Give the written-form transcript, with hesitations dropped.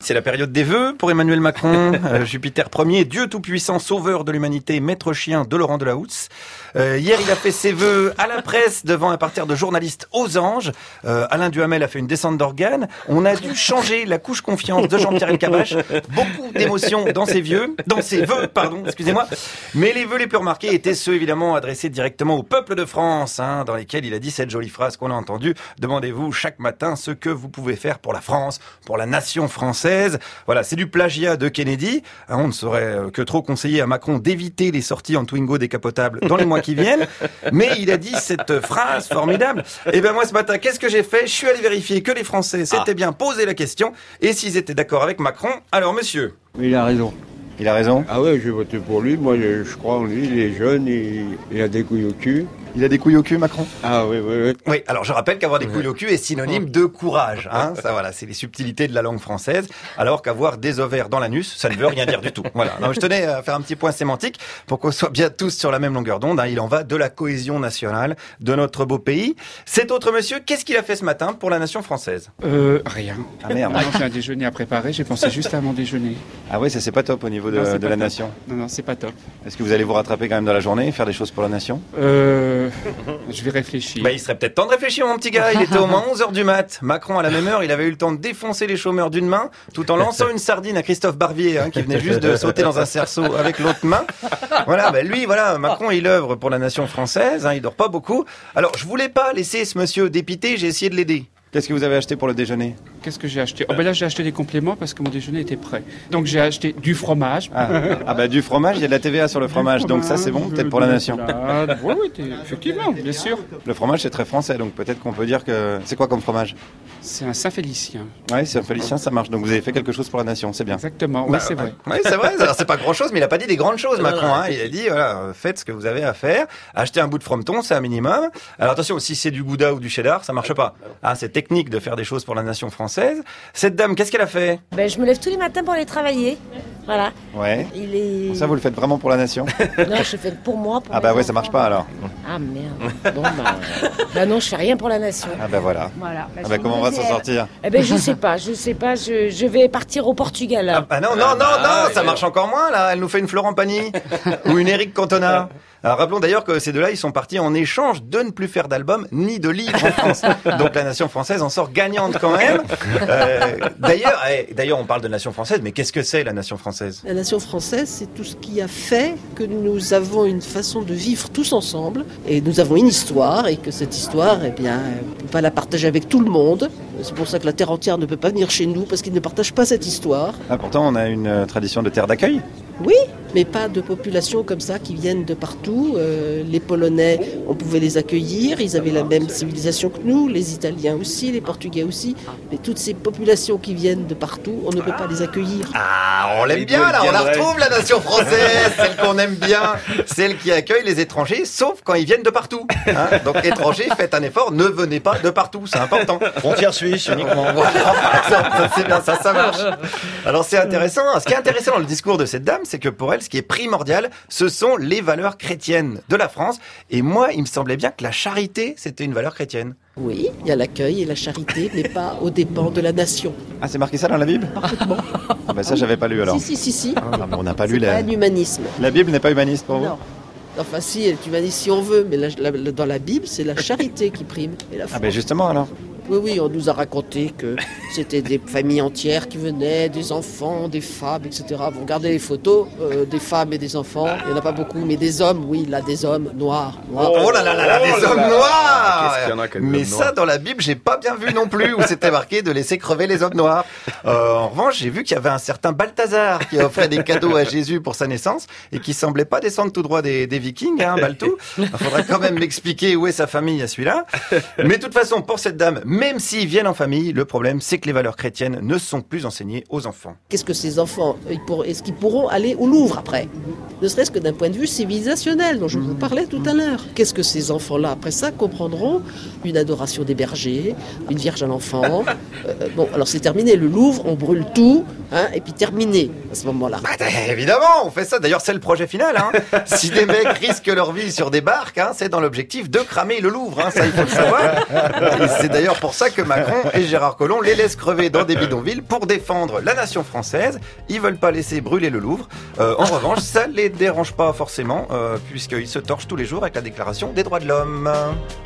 c'est la période des vœux pour Emmanuel Macron. Jupiter Ier, Dieu tout-puissant, sauveur de l'humanité, maître chien de Laurent Delahousse. Hier, il a fait ses vœux à la presse devant un parterre de journalistes aux anges. Alain Duhamel a fait une descente d'organes. On a dû changer la couche confiance de Jean-Pierre Elkabbach. Beaucoup d'émotions dans ses vœux, excusez-moi. Mais les vœux les plus remarqués étaient ceux évidemment adressés directement au peuple de France, dans lesquels il a dit cette jolie phrase qu'on a entendue. Demandez-vous chaque matin ce que vous pouvez faire pour la France, pour la nation française. Voilà, c'est du plagiat de Kennedy. On ne saurait que trop conseiller à Macron d'éviter les sorties en Twingo décapotables dans les mois qui viennent. Mais il a dit cette phrase formidable. Et ben moi ce matin, qu'est-ce que j'ai fait? Je suis allé vérifier que les Français s'étaient bien posé la question et s'ils étaient d'accord avec Macron. Alors monsieur. Il a raison. Il a raison? Ah ouais, j'ai voté pour lui. Moi, je crois en lui. Il est jeune, il a des couilles au cul. Il a des couilles au cul, Macron? Ah oui. Oui, alors je rappelle qu'avoir des couilles au cul est synonyme de courage. Ça, voilà, c'est les subtilités de la langue française. Alors qu'avoir des ovaires dans l'anus, ça ne veut rien dire du tout. Voilà. Non, je tenais à faire un petit point sémantique pour qu'on soit bien tous sur la même longueur d'onde. Il en va de la cohésion nationale de notre beau pays. Cet autre monsieur, qu'est-ce qu'il a fait ce matin pour la nation française? Rien. Ah merde. Non, j'ai un déjeuner à préparer. J'ai pensé juste à mon déjeuner. Ah oui, ça c'est pas top au niveau de la nation. Non, c'est pas top. Est-ce que vous allez vous rattraper quand même dans la journée et faire des choses pour la nation? Je vais réfléchir. Il serait peut-être temps de réfléchir, mon petit gars. Il était au moins 11h du mat. Macron, à la même heure, il avait eu le temps de défoncer les chômeurs d'une main, tout en lançant une sardine à Christophe Barbier, qui venait juste de sauter dans un cerceau avec l'autre main. Voilà, Macron, il œuvre pour la nation française, il dort pas beaucoup. Alors, je voulais pas laisser ce monsieur dépité, j'ai essayé de l'aider. Qu'est-ce que vous avez acheté pour le déjeuner? Qu'est-ce que j'ai acheté? Là, j'ai acheté des compléments parce que mon déjeuner était prêt. Donc, j'ai acheté du fromage. Du fromage, il y a de la TVA sur le fromage, donc ça, c'est bon, peut-être pour la nation. Oui, effectivement, bien sûr. Le fromage, c'est très français, donc peut-être qu'on peut dire que... C'est quoi comme fromage? C'est un Saint-Félicien. Oui, Saint-Félicien, ça marche. Donc, vous avez fait quelque chose pour la nation, c'est bien. Exactement, oui, c'est vrai. Oui, c'est vrai. Alors, c'est pas grand-chose, mais il a pas dit des grandes choses, Macron. Il a dit, voilà, faites ce que vous avez à faire. Achetez un bout de frometon, c'est un minimum. Alors, attention, si c'est du Gouda ou du cheddar, ça marche pas. C'est technique de faire des choses pour la nation française. Cette dame, qu'est-ce qu'elle a fait? Je me lève tous les matins pour aller travailler. Voilà. Ouais. Ça, vous le faites vraiment pour la nation? Non, je fais pour moi. Pour ça marche pas alors. Ah merde. Bon, non, je fais rien pour la nation. Voilà. Comment on va s'en sortir? Je sais pas. Je vais partir au Portugal. Là. Non, ça marche encore moins là. Elle nous fait une Florent Pagny ou une Éric Cantona. Alors rappelons d'ailleurs que ces deux-là, ils sont partis en échange de ne plus faire d'album ni de livres en France. Donc la nation française en sort gagnante quand même. D'ailleurs, on parle de nation française, mais qu'est-ce que c'est la nation française? La nation française, c'est tout ce qui a fait que nous avons une façon de vivre tous ensemble. Et nous avons une histoire, et que cette histoire, on ne peut pas la partager avec tout le monde. C'est pour ça que la terre entière ne peut pas venir chez nous, parce qu'ils ne partagent pas cette histoire. Pourtant, on a une tradition de terre d'accueil. Oui, mais pas de populations comme ça qui viennent de partout. Les Polonais, on pouvait les accueillir, ils avaient la même civilisation que nous, les Italiens aussi, les Portugais aussi. Mais toutes ces populations qui viennent de partout, on ne peut pas les accueillir. On l'aime bien là, on la retrouve la nation française, celle qu'on aime bien, celle qui accueille les étrangers, sauf quand ils viennent de partout. Donc étrangers, faites un effort, ne venez pas de partout, c'est important. Frontière suisse uniquement. Ça c'est bien, ça marche. Alors c'est intéressant. Ce qui est intéressant dans le discours de cette dame, c'est que pour elle, ce qui est primordial, ce sont les valeurs chrétiennes de la France. Et moi, il me semblait bien que la charité, c'était une valeur chrétienne. Oui, il y a l'accueil et la charité, mais pas aux dépens de la nation. C'est marqué ça dans la Bible? Parfaitement. Ça, j'avais pas lu alors. Si. On n'a pas lu pas un humanisme. La Bible n'est pas humaniste pour vous? Non. Enfin, si, elle est humaniste si on veut, mais dans la Bible, c'est la charité qui prime. Et la foi. Justement alors. Oui, on nous a raconté que c'était des familles entières qui venaient, des enfants, des femmes, etc. Vous regardez les photos des femmes et des enfants, il n'y en a pas beaucoup, mais des hommes, oui, là, des hommes noirs. Oh là, des hommes noirs! Qu'est-ce qu'il y en a comme Mais hommes ça, dans la Bible, j'ai pas bien vu non plus, où c'était marqué de laisser crever les hommes noirs. En revanche, j'ai vu qu'il y avait un certain Balthazar qui offrait des cadeaux à Jésus pour sa naissance et qui semblait pas descendre tout droit des Vikings, Baltou. Il faudrait quand même m'expliquer où est sa famille à celui-là. Mais de toute façon, pour cette dame, même s'ils viennent en famille, le problème, c'est que les valeurs chrétiennes ne sont plus enseignées aux enfants. Qu'est-ce que ces enfants, est-ce qu'ils pourront aller au Louvre après? Ne serait-ce que d'un point de vue civilisationnel, dont je vous parlais tout à l'heure. Qu'est-ce que ces enfants-là, après ça, comprendront? Une adoration des bergers, une vierge à l'enfant. Alors c'est terminé. Le Louvre, on brûle tout, et puis terminé à ce moment-là. Évidemment, on fait ça. D'ailleurs, c'est le projet final. Si des mecs risquent leur vie sur des barques, c'est dans l'objectif de cramer le Louvre. Ça, il faut le savoir. Et c'est d'ailleurs pour ça que Macron et Gérard Collomb les laissent laissent crever dans des bidonvilles pour défendre la nation française. Ils veulent pas laisser brûler le Louvre. En revanche, ça les dérange pas forcément, puisqu'ils se torchent tous les jours avec la Déclaration des droits de l'homme.